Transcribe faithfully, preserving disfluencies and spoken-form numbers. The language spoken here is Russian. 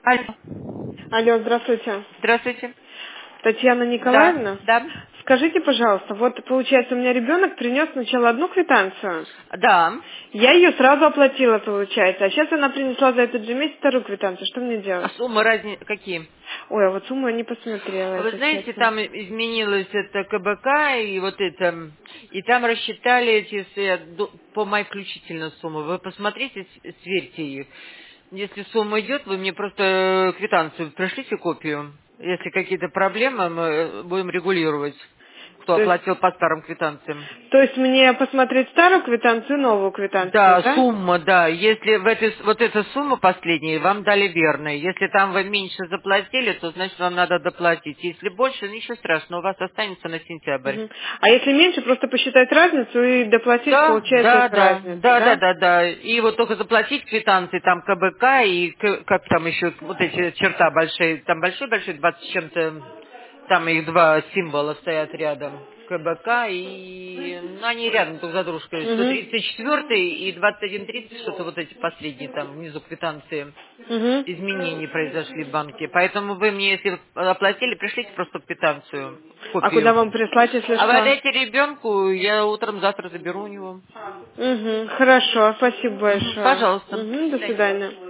Алло. Алло, здравствуйте. Здравствуйте. Татьяна Да, Николаевна. да, Скажите, пожалуйста, вот получается, у меня ребенок принес сначала одну квитанцию. да. Я ее сразу оплатила, получается. А сейчас она принесла за этот же месяц вторую квитанцию. Что мне А делать? суммы разни... какие? Ой, а вот сумму я не посмотрела, Вы если знаете, честно. там изменилось это КБК и вот это, и там рассчитали эти с- до- по моей включительно суммы. Вы посмотрите, с- сверьте их. Если сумма идет, вы мне просто квитанцию пришлите копию. Если какие-то проблемы, мы э, будем регулировать, кто То есть, оплатил по старым квитанциям. то есть мне посмотреть старую квитанцию и новую квитанцию, Да, да? сумма, да. Если в этой, вот эта сумма последняя вам дали верной. Если там вы меньше заплатили, то значит вам надо доплатить. Если больше, ничего страшного, у вас останется на сентябрь. Мгм. А если меньше, просто посчитать разницу и доплатить, Да, получается, да, эту да, разницу, да, да, да? да, да. И вот только заплатить квитанции, там КБК и к- как там еще вот эти черта большие, там большой-большой, двадцать с чем-то, там их два символа стоят рядом. КБК и... Ну, они рядом друг за дружкой. сто Угу. тридцать четыре и двадцать один тридцать, что-то вот эти последние там внизу квитанции. Угу. Изменения произошли в банке. Поэтому вы мне, если оплатили, пришлите просто квитанцию, А куда копию. вам прислать, если А вы что? отдайте ребенку, я утром завтра заберу у него. Угу, хорошо, спасибо Мгм, большое. пожалуйста. До Угу, до свидания. свидания.